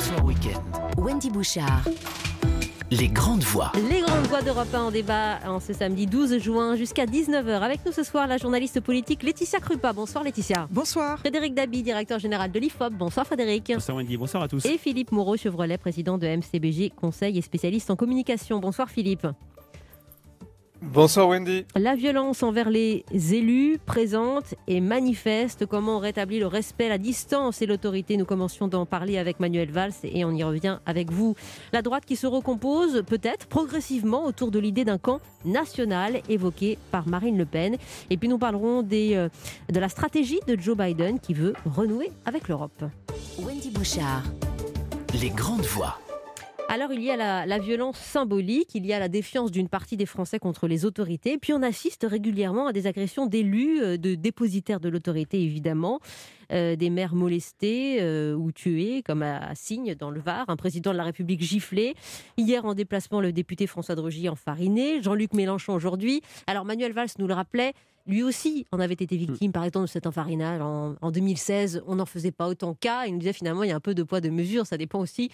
Bonsoir Week-end. Wendy Bouchard. Les grandes voix. Les grandes voix d'Europe 1 en débat en ce samedi 12 juin jusqu'à 19h. Avec nous ce soir, la journaliste politique Laetitia Krupa. Bonsoir Laetitia. Bonsoir. Frédéric Dabi, directeur général de l'IFOP. Bonsoir Frédéric. Bonsoir Wendy, bonsoir à tous. Et Philippe Moreau-Chevrolet, président de MCBG, conseil et spécialiste en communication. Bonsoir Philippe. Bonsoir Wendy. La violence envers les élus présente et manifeste. Comment on rétablit le respect, la distance et l'autorité? Nous commencions d'en parler avec Manuel Valls et on y revient avec vous. La droite qui se recompose peut-être progressivement autour de l'idée d'un camp national évoqué par Marine Le Pen. Et puis nous parlerons de la stratégie de Joe Biden qui veut renouer avec l'Europe. Wendy Bouchard. Les grandes voix. Alors il y a la violence symbolique, il y a la défiance d'une partie des Français contre les autorités, puis on assiste régulièrement à des agressions d'élus, de dépositaires de l'autorité évidemment, des maires molestés ou tués, comme à Signes dans le Var, un président de la République giflé. Hier en déplacement, le député François de Rugy enfariné, Jean-Luc Mélenchon aujourd'hui. Alors Manuel Valls nous le rappelait, lui aussi en avait été victime, par exemple, de cet enfarinage en 2016. On n'en faisait pas autant cas. Il nous disait finalement, il y a un peu de poids de mesure. Ça dépend aussi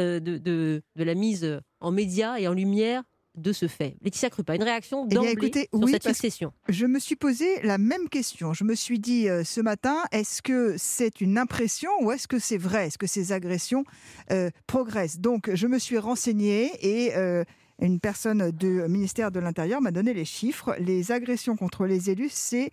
de la mise en médias et en lumière de ce fait. Laetitia Krupa, une réaction d'emblée sur cette succession. Je me suis posé la même question. Je me suis dit ce matin, est-ce que c'est une impression ou est-ce que c'est vrai? Est-ce que ces agressions progressent? Donc, je me suis renseignée et une personne du ministère de l'Intérieur m'a donné les chiffres. Les agressions contre les élus, c'est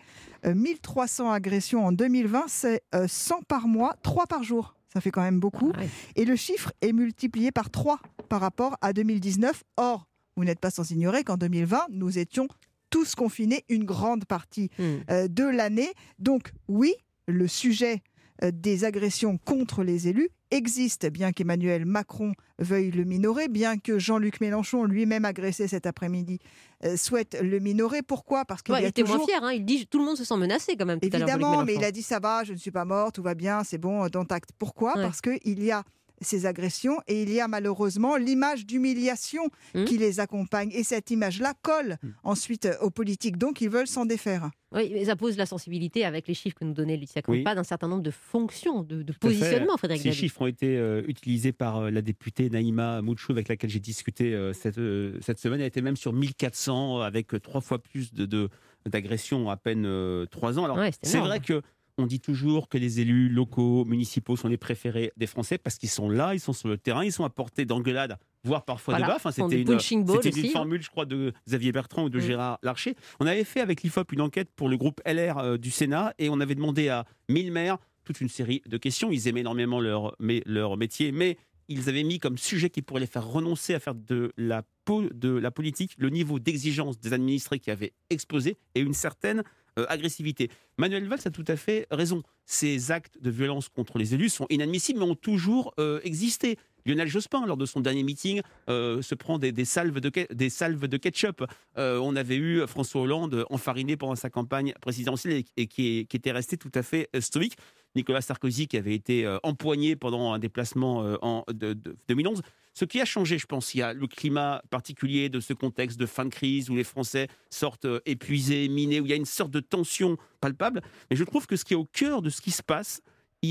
1300 agressions en 2020, c'est 100 par mois, 3 par jour. Ça fait quand même beaucoup. Ah ouais. Et le chiffre est multiplié par 3 par rapport à 2019. Or, vous n'êtes pas sans ignorer qu'en 2020, nous étions tous confinés une grande partie de l'année. Donc oui, le sujet des agressions contre les élus existe, bien qu'Emmanuel Macron veuille le minorer, bien que Jean-Luc Mélenchon, lui-même agressé cet après-midi, souhaite le minorer. Pourquoi? Parce qu'il était moins fier, hein. Il dit tout le monde se sent menacé quand même. Évidemment, mais il a dit ça va, je ne suis pas mort, tout va bien, c'est bon, dont acte. Pourquoi? Parce qu'il y a ces agressions et il y a malheureusement l'image d'humiliation qui les accompagne. Et cette image-là colle ensuite aux politiques. Donc, ils veulent s'en défaire. Oui, mais ça pose la sensibilité avec les chiffres que nous donnait Laetitia Krupa d'un certain nombre de fonctions, de positionnement, Frédéric Dabi. Ces chiffres ont été utilisés par la députée Naïma Moutchou, avec laquelle j'ai discuté cette semaine. Elle était même sur 1400, avec 3 fois plus d'agressions en à peine 3 ans. Alors, c'est vrai que on dit toujours que les élus locaux, municipaux sont les préférés des Français parce qu'ils sont là, ils sont sur le terrain, ils sont à portée d'engueulade, voire parfois de baffe. C'était une formule, je crois, de Xavier Bertrand ou de Gérard Larcher. On avait fait avec l'IFOP une enquête pour le groupe LR du Sénat et on avait demandé à 1000 maires toute une série de questions. Ils aimaient énormément leur métier, mais ils avaient mis comme sujet qui pourrait les faire renoncer à faire de la politique le niveau d'exigence des administrés qui avait explosé et une certaine agressivité. Manuel Valls a tout à fait raison. Ces actes de violence contre les élus sont inadmissibles, mais ont toujours existé. Lionel Jospin, lors de son dernier meeting, se prend des salves de ketchup. On avait eu François Hollande enfariné pendant sa campagne présidentielle et qui était resté tout à fait stoïque. Nicolas Sarkozy qui avait été empoigné pendant un déplacement en 2011. Ce qui a changé, je pense, il y a le climat particulier de ce contexte de fin de crise où les Français sortent épuisés, minés, où il y a une sorte de tension palpable. Mais je trouve que ce qui est au cœur de ce qui se passe,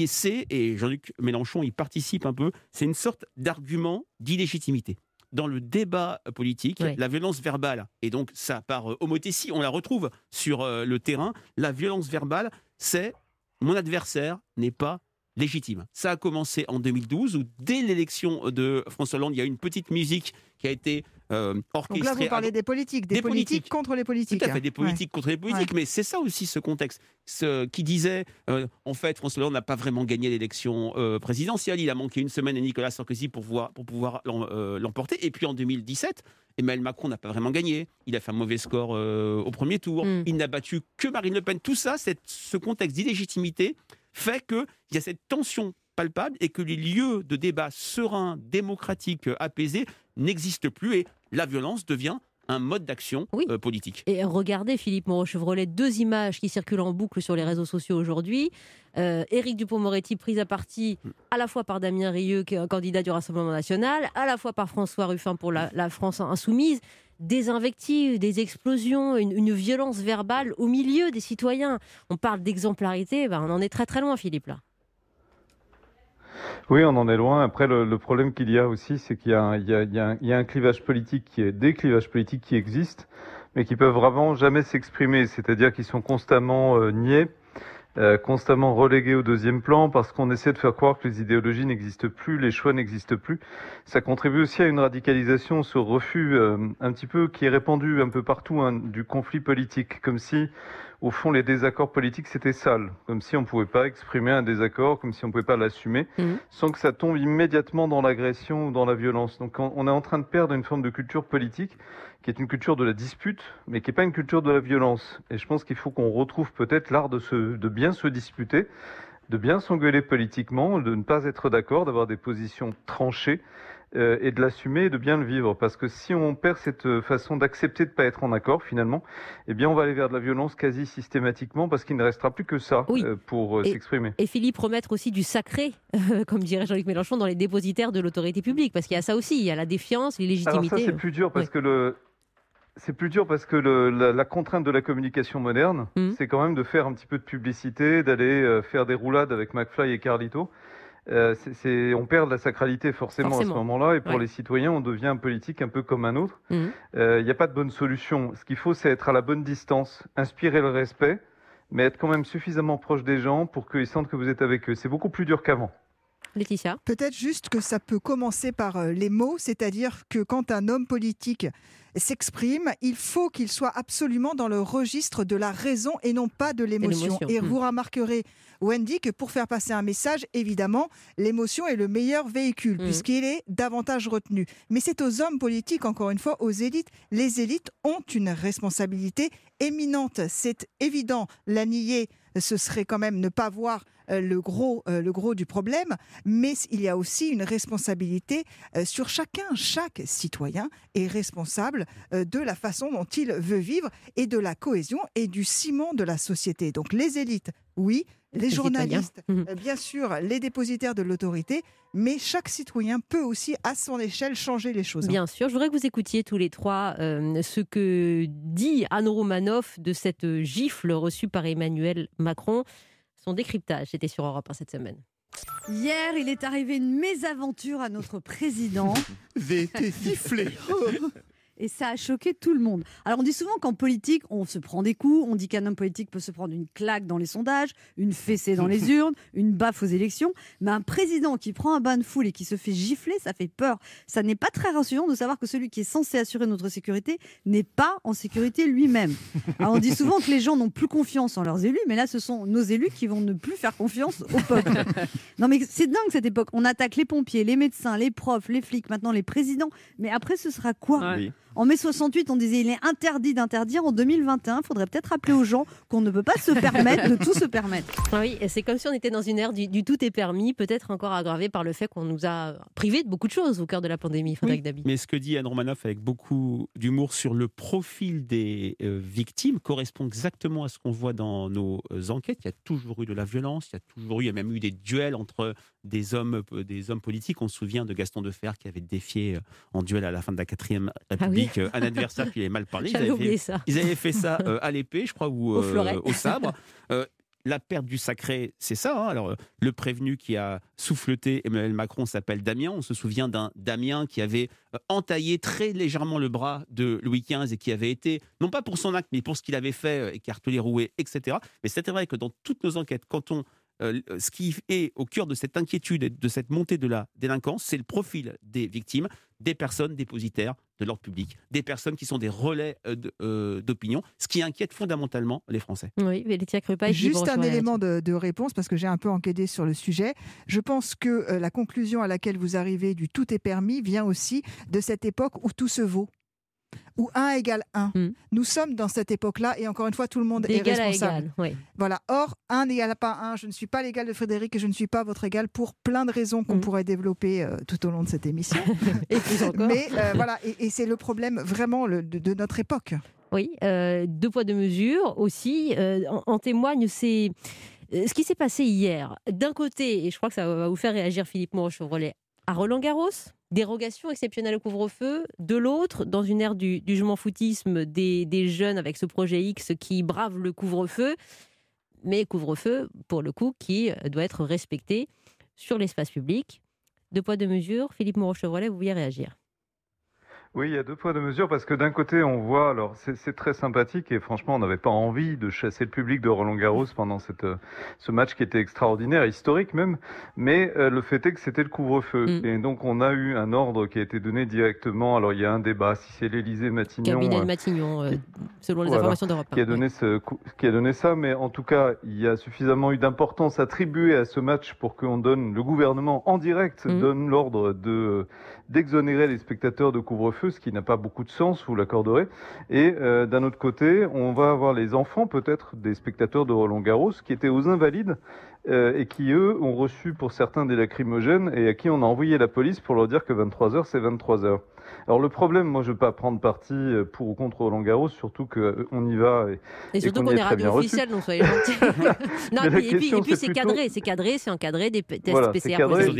et Jean-Luc Mélenchon y participe un peu, c'est une sorte d'argument d'illégitimité. Dans le débat politique, la violence verbale, et donc ça par homothétie, on la retrouve sur le terrain, la violence verbale, c'est « mon adversaire n'est pas légitime ». Ça a commencé en 2012, où dès l'élection de François Hollande, il y a une petite musique qui a été orchestrée. Donc là, vous parlez des politiques contre les politiques. Tout à fait, des politiques contre les politiques, mais c'est ça aussi ce contexte. Qui disait, en fait, François Hollande n'a pas vraiment gagné l'élection présidentielle, il a manqué une semaine à Nicolas Sarkozy pour pouvoir l'emporter. Et puis en 2017, Emmanuel Macron n'a pas vraiment gagné, il a fait un mauvais score au premier tour, il n'a battu que Marine Le Pen. Tout ça, ce contexte d'illégitimité fait qu'il y a cette tension palpable et que les lieux de débat sereins, démocratiques, apaisés n'existent plus et la violence devient un mode d'action politique. Et regardez, Philippe Moreau-Chevrolet, 2 images qui circulent en boucle sur les réseaux sociaux aujourd'hui. Éric Dupond-Moretti pris à partie à la fois par Damien Rieu, qui est un candidat du Rassemblement national, à la fois par François Ruffin pour la France insoumise. Des invectives, des explosions, une violence verbale au milieu des citoyens. On parle d'exemplarité, on en est très très loin, Philippe, là. Oui, on en est loin. Après, le problème qu'il y a aussi, c'est qu'il y a un clivage politique des clivages politiques qui existent, mais qui peuvent vraiment jamais s'exprimer. C'est-à-dire qu'ils sont constamment niés, constamment relégués au deuxième plan, parce qu'on essaie de faire croire que les idéologies n'existent plus, les choix n'existent plus. Ça contribue aussi à une radicalisation, ce refus un petit peu qui est répandu un peu partout du conflit politique, comme si au fond, les désaccords politiques, c'était sale. Comme si on ne pouvait pas exprimer un désaccord, comme si on ne pouvait pas l'assumer, sans que ça tombe immédiatement dans l'agression ou dans la violence. Donc on est en train de perdre une forme de culture politique, qui est une culture de la dispute, mais qui n'est pas une culture de la violence. Et je pense qu'il faut qu'on retrouve peut-être l'art de bien se disputer, de bien s'engueuler politiquement, de ne pas être d'accord, d'avoir des positions tranchées, et de l'assumer et de bien le vivre. Parce que si on perd cette façon d'accepter de ne pas être en accord, finalement, eh bien, on va aller vers de la violence quasi systématiquement parce qu'il ne restera plus que ça pour s'exprimer. Et Philippe, remettre aussi du sacré, comme dirait Jean-Luc Mélenchon, dans les dépositaires de l'autorité publique. Parce qu'il y a ça aussi, il y a la défiance, l'illégitimité. Alors ça, c'est plus dur parce que c'est plus dur parce que la contrainte de la communication moderne, c'est quand même de faire un petit peu de publicité, d'aller faire des roulades avec McFly et Carlito. On perd de la sacralité forcément à ce moment-là, et pour les citoyens, on devient un politique un peu comme un autre. Il n'y a pas de bonne solution. Ce qu'il faut, c'est être à la bonne distance, inspirer le respect, mais être quand même suffisamment proche des gens pour qu'ils sentent que vous êtes avec eux. C'est beaucoup plus dur qu'avant. Laetitia ? Peut-être juste que ça peut commencer par les mots, c'est-à-dire que quand un homme politique s'exprime, il faut qu'il soit absolument dans le registre de la raison et non pas de l'émotion. Et vous remarquerez, Wendy, que pour faire passer un message, évidemment, l'émotion est le meilleur véhicule puisqu'il est davantage retenu. Mais c'est aux hommes politiques, encore une fois, aux élites. Les élites ont une responsabilité éminente. C'est évident. La nier, ce serait quand même ne pas voir le gros du problème, mais il y a aussi une responsabilité sur chacun. Chaque citoyen est responsable de la façon dont il veut vivre et de la cohésion et du ciment de la société. Donc les élites, oui, les journalistes, bien sûr, les dépositaires de l'autorité, mais chaque citoyen peut aussi, à son échelle, changer les choses. Bien sûr, je voudrais que vous écoutiez tous les trois ce que dit Anne Romanoff de cette gifle reçue par Emmanuel Macron. Son décryptage, c'était sur Europe 1 cette semaine. Hier, il est arrivé une mésaventure à notre président. J'ai été sifflé. Et ça a choqué tout le monde. Alors on dit souvent qu'en politique, on se prend des coups, on dit qu'un homme politique peut se prendre une claque dans les sondages, une fessée dans les urnes, une baffe aux élections, mais un président qui prend un bain de foule et qui se fait gifler, ça fait peur. Ça n'est pas très rassurant de savoir que celui qui est censé assurer notre sécurité n'est pas en sécurité lui-même. Alors on dit souvent que les gens n'ont plus confiance en leurs élus, mais là ce sont nos élus qui vont ne plus faire confiance au peuple. Non mais c'est dingue cette époque. On attaque les pompiers, les médecins, les profs, les flics, maintenant les présidents. Mais après ce sera quoi ? Oui. En mai 68, on disait il est interdit d'interdire. En 2021, il faudrait peut-être rappeler aux gens qu'on ne peut pas se permettre de tout se permettre. Oui, c'est comme si on était dans une ère du tout est permis, peut-être encore aggravé par le fait qu'on nous a privés de beaucoup de choses au cœur de la pandémie, Frédéric Dabi. Mais ce que dit Anne Romanoff avec beaucoup d'humour sur le profil des victimes correspond exactement à ce qu'on voit dans nos enquêtes. Il y a toujours eu de la violence, il y a même eu des duels entre des hommes politiques. On se souvient de Gaston Defferre qui avait défié en duel à la fin de la 4e République un adversaire qui avait mal parlé. Ils avaient fait ça à l'épée, je crois, ou au sabre. La perte du sacré, c'est ça. Alors, le prévenu qui a souffleté Emmanuel Macron s'appelle Damien. On se souvient d'un Damien qui avait entaillé très légèrement le bras de Louis XV et qui avait été, non pas pour son acte, mais pour ce qu'il avait fait, écartelé, roué, etc. Mais c'est vrai que dans toutes nos enquêtes, ce qui est au cœur de cette inquiétude et de cette montée de la délinquance, c'est le profil des victimes, des personnes dépositaires de l'ordre public, des personnes qui sont des relais d'opinion, ce qui inquiète fondamentalement les Français. Oui, mais Laetitia Crupay, juste un élément de réponse, parce que j'ai un peu enquêté sur le sujet. Je pense que la conclusion à laquelle vous arrivez du tout est permis vient aussi de cette époque où tout se vaut. Où 1 égale 1. Nous sommes dans cette époque-là et encore une fois, tout le monde est responsable. À égal, oui. Voilà. Or, 1 n'égale pas 1. Je ne suis pas l'égal de Frédéric et je ne suis pas votre égal pour plein de raisons qu'on pourrait développer tout au long de cette émission. Et plus encore. Mais voilà, et c'est le problème vraiment de notre époque. Oui, 2 poids 2 mesures aussi. En témoigne ce qui s'est passé hier. D'un côté, et je crois que ça va vous faire réagir Philippe Moreau-Chevrolet, à Roland-Garros, dérogation exceptionnelle au couvre-feu. De l'autre, dans une ère du je m'en foutisme des jeunes avec ce projet X qui bravent le couvre-feu, mais couvre-feu, pour le coup, qui doit être respecté. sur l'espace public. 2 poids, 2 mesures. Philippe Moreau-Chevrolet, vous vouliez réagir? Oui, il y a 2 poids, 2 mesures, parce que d'un côté, on voit, alors c'est très sympathique, et franchement, on n'avait pas envie de chasser le public de Roland-Garros pendant ce match qui était extraordinaire, historique même, mais le fait est que c'était le couvre-feu. Et donc, on a eu un ordre qui a été donné directement. Alors, il y a un débat, si c'est l'Élysée-Matignon... Cabinet de Matignon, selon les informations d'Europe 1. Qui a donné ça, mais en tout cas, il y a suffisamment eu d'importance attribuée à ce match pour qu'on donne, le gouvernement en direct donne l'ordre d'exonérer les spectateurs de couvre-feu, ce qui n'a pas beaucoup de sens, vous l'accorderez. Et d'un autre côté, on va avoir les enfants, peut-être, des spectateurs de Roland-Garros, qui étaient aux Invalides, et qui, eux, ont reçu pour certains des lacrymogènes, et à qui on a envoyé la police pour leur dire que 23h, c'est 23h. Alors le problème, moi je ne veux pas prendre parti pour ou contre Roland-Garros, surtout qu'on y va et surtout qu'on est radio officielle, donc soyez gentils. Non, et puis c'est cadré, c'est encadré, des tests PCR.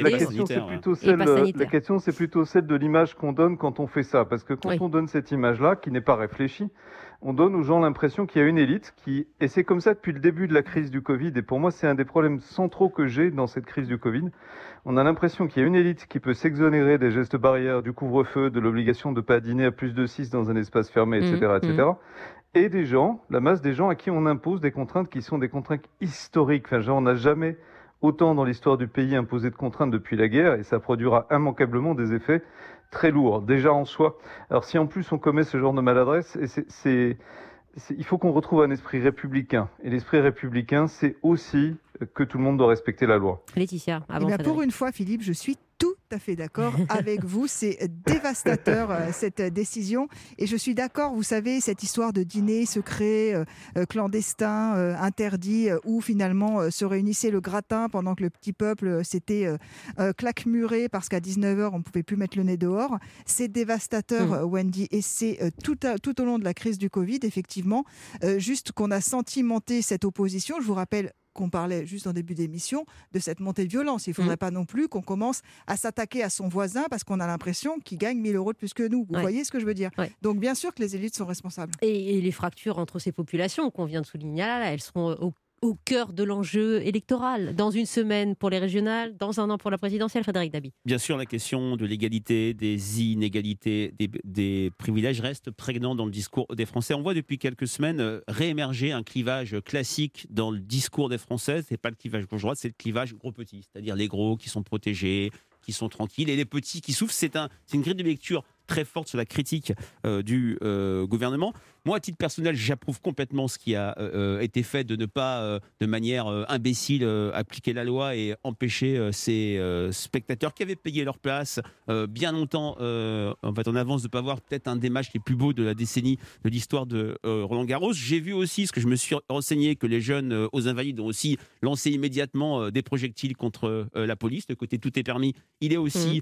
La question c'est plutôt celle de l'image qu'on donne quand on fait ça, parce que quand on donne cette image-là, qui n'est pas réfléchie, on donne aux gens l'impression qu'il y a une élite et c'est comme ça depuis le début de la crise du Covid, et pour moi c'est un des problèmes centraux que j'ai dans cette crise du Covid. On a l'impression qu'il y a une élite qui peut s'exonérer des gestes barrières, du couvre-feu, de l'obligation de ne pas dîner à plus de 6 dans un espace fermé, etc. Et des gens, la masse des gens à qui on impose des contraintes qui sont des contraintes historiques. Enfin, genre, on n'a jamais autant dans l'histoire du pays imposé de contraintes depuis la guerre, et ça produira immanquablement des effets très lourd, déjà en soi. Alors si en plus on commet ce genre de maladresse, il faut qu'on retrouve un esprit républicain. Et l'esprit républicain, c'est aussi que tout le monde doit respecter la loi. Laetitia, avant Frédéric. Pour une fois, Philippe, je suis tout à fait d'accord avec vous. C'est dévastateur, cette décision. Et je suis d'accord, vous savez, cette histoire de dîner secret, clandestin, interdit, où finalement se réunissait le gratin pendant que le petit peuple s'était claquemuré parce qu'à 19h, on ne pouvait plus mettre le nez dehors. C'est dévastateur, Wendy. Et c'est tout au long de la crise du Covid, effectivement, juste qu'on a senti monter cette opposition. Je vous rappelle qu'on parlait juste en début d'émission de cette montée de violence. Il ne faudrait pas non plus qu'on commence à s'attaquer à son voisin parce qu'on a l'impression qu'il gagne 1 000 € de plus que nous. Vous voyez ce que je veux dire? Donc bien sûr que les élites sont responsables. Et les fractures entre ces populations qu'on vient de souligner là, elles seront au cœur de l'enjeu électoral. Dans une semaine pour les régionales, dans un an pour la présidentielle, Frédéric Dabi. Bien sûr, la question de l'égalité, des inégalités, des privilèges reste prégnante dans le discours des Français. On voit depuis quelques semaines réémerger un clivage classique dans le discours des Français. Ce n'est pas le clivage gauche-droite, c'est le clivage gros-petit. C'est-à-dire les gros qui sont protégés, qui sont tranquilles, et les petits qui souffrent. C'est une grille de lecture très forte sur la critique du gouvernement. Moi, à titre personnel, j'approuve complètement ce qui a été fait de ne pas, de manière imbécile, appliquer la loi et empêcher ces spectateurs qui avaient payé leur place bien longtemps, en avance, de ne pas voir peut-être un des matchs les plus beaux de la décennie de l'histoire de Roland-Garros. J'ai vu aussi, ce que je me suis renseigné, que les jeunes aux Invalides ont aussi lancé immédiatement des projectiles contre la police. Le côté tout est permis, il est aussi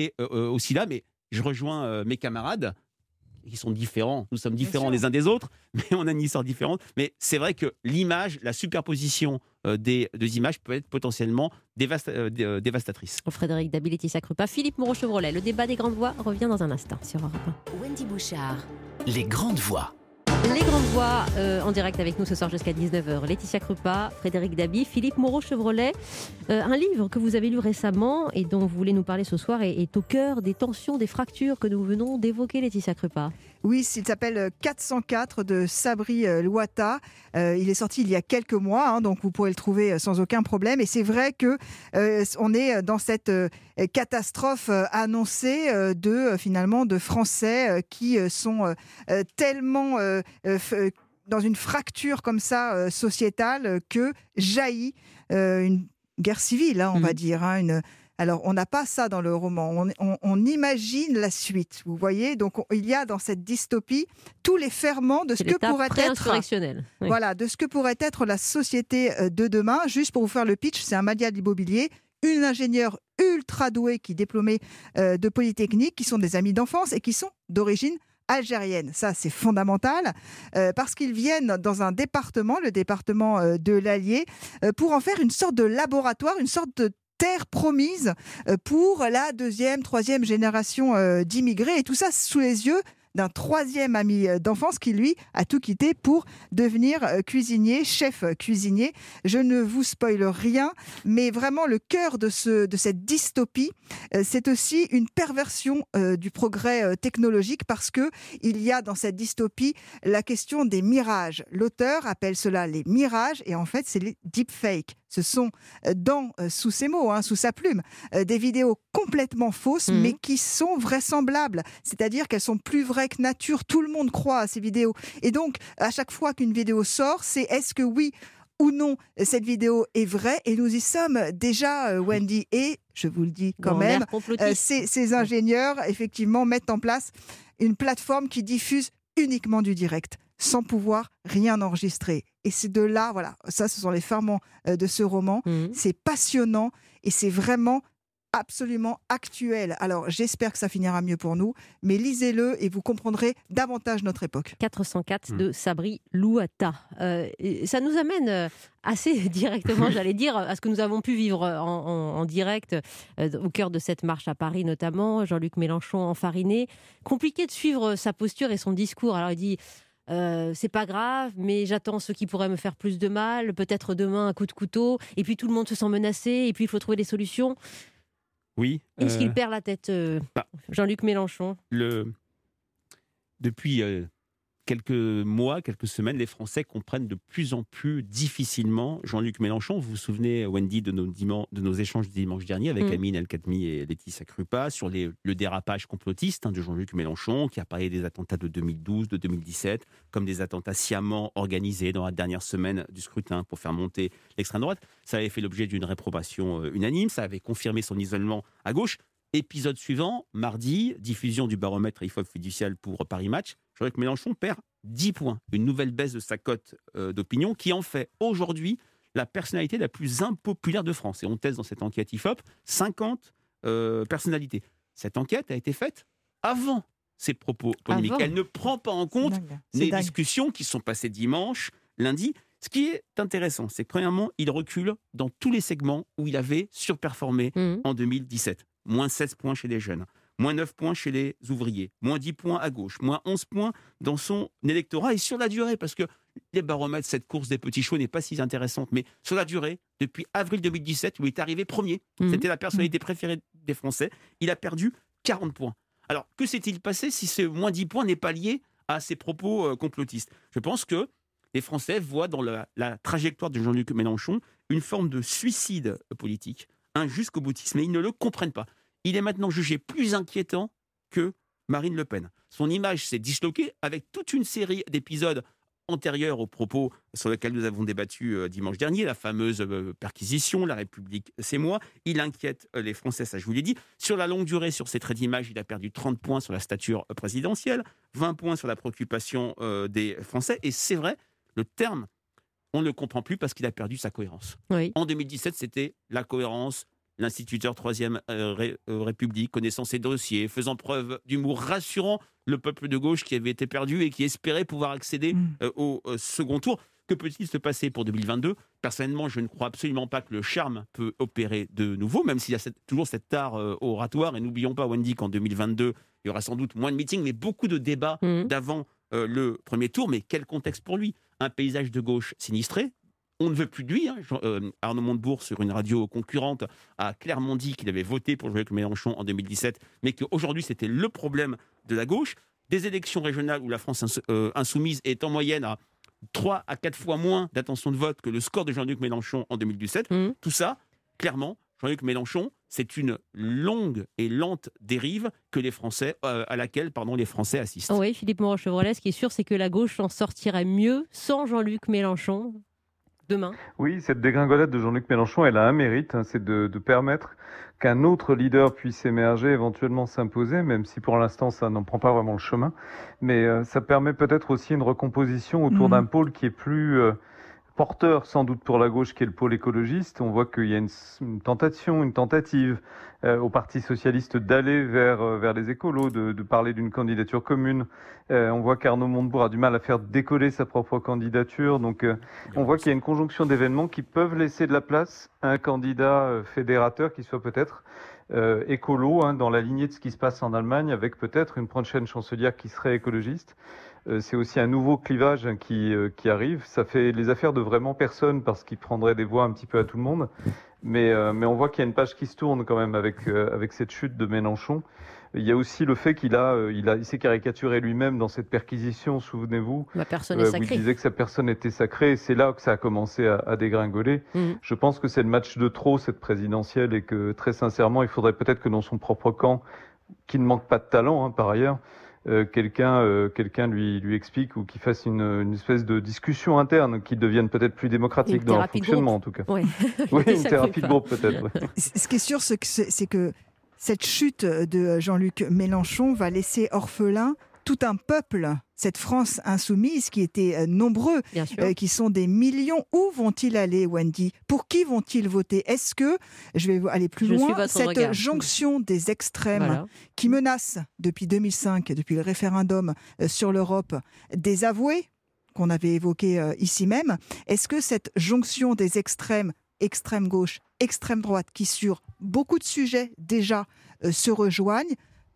là, mais je rejoins mes camarades qui sont différents. Nous sommes différents les uns des autres, mais on a une histoire différente. Mais c'est vrai que l'image, la superposition des images peut être potentiellement dévastatrice. Frédéric Dabi, Laetitia Krupa, Philippe Moreau-Chevrolet. Le débat des grandes voix revient dans un instant sur Europe 1. Wendy Bouchard. Les grandes voix. Les grandes voix en direct avec nous ce soir jusqu'à 19h. Laetitia Krupa, Frédéric Dabi, Philippe Moreau-Chevrolet. Un livre que vous avez lu récemment et dont vous voulez nous parler ce soir est au cœur des tensions, des fractures que nous venons d'évoquer, Laetitia Krupa. Oui, il s'appelle 404 de Sabri Louata. Il est sorti il y a quelques mois, donc vous pourrez le trouver sans aucun problème. Et c'est vrai que on est dans cette catastrophe annoncée de Français qui sont tellement dans une fracture comme ça sociétale que jaillit une guerre civile, on va dire, Alors, on n'a pas ça dans le roman. On imagine la suite, vous voyez. Donc, il y a dans cette dystopie tous les ferments de ce que pourrait être, de ce que pourrait être la société de demain. Juste pour vous faire le pitch, c'est un mania de l'immobilier, une ingénieure ultra douée qui est diplômée de Polytechnique, qui sont des amis d'enfance et qui sont d'origine algérienne. Ça, c'est fondamental parce qu'ils viennent dans un département, le département de l'Allier, pour en faire une sorte de laboratoire, une sorte de terre promise pour la 2e, 3e génération d'immigrés, et tout ça sous les yeux d'un troisième ami d'enfance qui, lui, a tout quitté pour devenir cuisinier, chef cuisinier. Je ne vous spoile rien, mais vraiment le cœur de cette dystopie, c'est aussi une perversion du progrès technologique parce que il y a dans cette dystopie la question des mirages. L'auteur appelle cela les mirages et en fait c'est les deepfakes. Ce sont sous ses mots, sous sa plume, des vidéos complètement fausses mais qui sont vraisemblables. C'est-à-dire qu'elles sont plus vraies que nature. Tout le monde croit à ces vidéos. Et donc à chaque fois qu'une vidéo sort, c'est est-ce que oui ou non, cette vidéo est vraie et nous y sommes déjà, Wendy. Et je vous le dis quand même, ces ingénieurs, effectivement, mettent en place une plateforme qui diffuse uniquement du direct, sans pouvoir rien enregistrer. Et c'est de là, voilà, ça, ce sont les ferments de ce roman. C'est passionnant et c'est vraiment absolument actuel. Alors, j'espère que ça finira mieux pour nous, mais lisez-le et vous comprendrez davantage notre époque. 404 de Sabri Louata. Ça nous amène assez directement, j'allais dire, à ce que nous avons pu vivre en direct au cœur de cette marche à Paris notamment. Jean-Luc Mélenchon enfariné. Compliqué de suivre sa posture et son discours. Alors, il dit... c'est pas grave, mais j'attends ce qui pourrait me faire plus de mal, peut-être demain un coup de couteau, et puis tout le monde se sent menacé, et puis il faut trouver des solutions. Oui. Est-ce qu'il perd la tête, Jean-Luc Mélenchon ? Depuis quelques mois, quelques semaines, les Français comprennent de plus en plus difficilement Jean-Luc Mélenchon. Vous vous souvenez, Wendy, de nos échanges de dimanche dernier avec Amine El-Khatmi et Laetitia Krupa sur le dérapage complotiste de Jean-Luc Mélenchon, qui a parlé des attentats de 2012, de 2017, comme des attentats sciemment organisés dans la dernière semaine du scrutin pour faire monter l'extrême droite. Ça avait fait l'objet d'une réprobation unanime, ça avait confirmé son isolement à gauche. Épisode suivant, mardi, diffusion du baromètre IFOP fiducial pour Paris Match. Jean-Luc Mélenchon perd 10 points. Une nouvelle baisse de sa cote d'opinion qui en fait aujourd'hui la personnalité la plus impopulaire de France. Et on teste dans cette enquête IFOP 50 personnalités. Cette enquête a été faite avant ces propos polémiques. Elle ne prend pas en compte les discussions qui sont passées dimanche, lundi. Ce qui est intéressant, c'est que premièrement, il recule dans tous les segments où il avait surperformé en 2017. Moins 16 points chez les jeunes, moins 9 points chez les ouvriers, moins 10 points à gauche, moins 11 points dans son électorat et sur la durée, parce que les baromètres, cette course des petits chevaux n'est pas si intéressante, mais sur la durée, depuis avril 2017, où il est arrivé premier, c'était la personnalité préférée des Français, il a perdu 40 points. Alors, que s'est-il passé si ce moins 10 points n'est pas lié à ses propos complotistes ? Je pense que les Français voient dans la trajectoire de Jean-Luc Mélenchon une forme de suicide politique, un jusqu'au boutisme, et ils ne le comprennent pas. Il est maintenant jugé plus inquiétant que Marine Le Pen. Son image s'est disloquée avec toute une série d'épisodes antérieurs aux propos sur lesquels nous avons débattu dimanche dernier, la fameuse perquisition, la République, c'est moi. Il inquiète les Français, ça je vous l'ai dit. Sur la longue durée, sur ses traits d'image, il a perdu 30 points sur la stature présidentielle, 20 points sur la préoccupation des Français. Et c'est vrai, le terme, on ne le comprend plus parce qu'il a perdu sa cohérence. Oui. En 2017, c'était la cohérence, l'instituteur 3e République, connaissant ses dossiers, faisant preuve d'humour, rassurant le peuple de gauche qui avait été perdu et qui espérait pouvoir accéder au second tour. Que peut-il se passer pour 2022 ? Personnellement, je ne crois absolument pas que le charme peut opérer de nouveau, même s'il y a toujours cet art oratoire. Et n'oublions pas, Wendy, qu'en 2022, il y aura sans doute moins de meetings, mais beaucoup de débats d'avant le premier tour. Mais quel contexte pour lui ? Un paysage de gauche sinistré. On ne veut plus de lui. Arnaud Montebourg, sur une radio concurrente, a clairement dit qu'il avait voté pour Jean-Luc Mélenchon en 2017, mais qu'aujourd'hui, c'était le problème de la gauche. Des élections régionales où la France insoumise est en moyenne à 3 à 4 fois moins d'attention de vote que le score de Jean-Luc Mélenchon en 2017. Tout ça, clairement, Jean-Luc Mélenchon, c'est une longue et lente dérive que à laquelle les Français assistent. Oui, Philippe Moreau-Chevrolet, ce qui est sûr, c'est que la gauche en sortirait mieux sans Jean-Luc Mélenchon demain. Oui, cette dégringolade de Jean-Luc Mélenchon, elle a un mérite, c'est de permettre qu'un autre leader puisse émerger, éventuellement s'imposer, même si pour l'instant ça n'en prend pas vraiment le chemin. Mais ça permet peut-être aussi une recomposition autour d'un pôle qui est plus porteur sans doute pour la gauche, qui est le pôle écologiste. On voit qu'il y a une tentative au Parti socialiste d'aller vers les écolos, de parler d'une candidature commune. On voit qu'Arnaud Montebourg a du mal à faire décoller sa propre candidature. Donc on voit qu'il y a une conjonction d'événements qui peuvent laisser de la place à un candidat fédérateur qui soit peut-être écolo, dans la lignée de ce qui se passe en Allemagne, avec peut-être une prochaine chancelière qui serait écologiste. C'est aussi un nouveau clivage qui arrive. Ça fait les affaires de vraiment personne parce qu'il prendrait des voix un petit peu à tout le monde. Mais on voit qu'il y a une page qui se tourne quand même avec cette chute de Mélenchon. Il y a aussi le fait qu'il s'est caricaturé lui-même dans cette perquisition, souvenez-vous, Ma personne est où sacrée. il disait que sa personne était sacrée. Et c'est là que ça a commencé à dégringoler. Je pense que c'est le match de trop, cette présidentielle, et que très sincèrement, il faudrait peut-être que dans son propre camp, qui ne manque pas de talent par ailleurs, quelqu'un lui explique ou qu'il fasse une espèce de discussion interne qui devienne peut-être plus démocratique dans leur fonctionnement en tout cas. Ouais. Oui, une thérapie de groupe peut-être. Ouais. Ce qui est sûr, c'est que cette chute de Jean-Luc Mélenchon va laisser orphelin tout un peuple, cette France insoumise qui était nombreux, qui sont des millions. Où vont-ils aller, Wendy? Pour qui vont-ils voter? Est-ce que, je vais aller plus loin, cette jonction des extrêmes qui menace depuis 2005, depuis le référendum sur l'Europe, des avoués qu'on avait évoqués ici même, est-ce que cette jonction des extrêmes, extrême gauche, extrême droite, qui sur beaucoup de sujets déjà se rejoignent,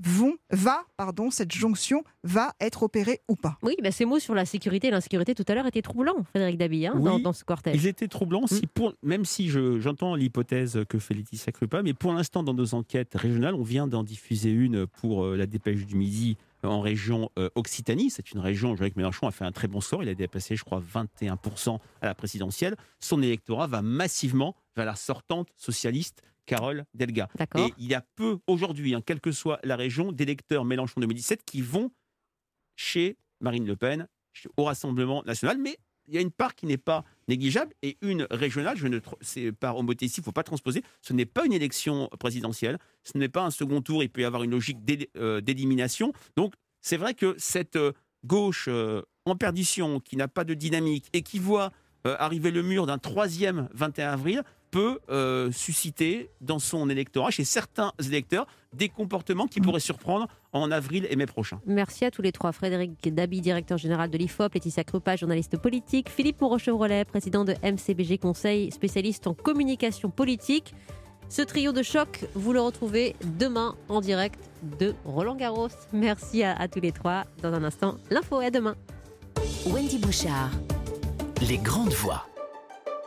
cette jonction va être opérée ou pas? Oui, ces mots sur la sécurité et l'insécurité tout à l'heure étaient troublants, Frédéric Dabi, dans ce cortège. Ils étaient troublants, même si j'entends l'hypothèse que fait Laetitia Krupa, mais pour l'instant, dans nos enquêtes régionales, on vient d'en diffuser une pour la Dépêche du Midi en région Occitanie. C'est une région où Jean-Luc Mélenchon a fait un très bon score. Il a dépassé, je crois, 21% à la présidentielle. Son électorat va massivement vers la sortante socialiste Carole Delga. D'accord. Et il y a peu aujourd'hui, quelle que soit la région, d'électeurs Mélenchon 2017 qui vont chez Marine Le Pen, au Rassemblement national, mais il y a une part qui n'est pas négligeable et une régionale, c'est par homothétie, il ne faut pas transposer, ce n'est pas une élection présidentielle, ce n'est pas un second tour, il peut y avoir une logique d'élimination. Donc c'est vrai que cette gauche en perdition, qui n'a pas de dynamique et qui voit arriver le mur d'un troisième 21 avril, peut susciter dans son électorat, chez certains électeurs, des comportements qui pourraient surprendre en avril et mai prochain. Merci à tous les trois. Frédéric Dabi, directeur général de l'IFOP, Laetitia Krupa, journaliste politique, Philippe Moreau-Chevrolet, président de MCBG Conseil, spécialiste en communication politique. Ce trio de choc, vous le retrouvez demain en direct de Roland-Garros. Merci à tous les trois. Dans un instant, l'info. À demain. Wendy Bouchard. Les grandes voix.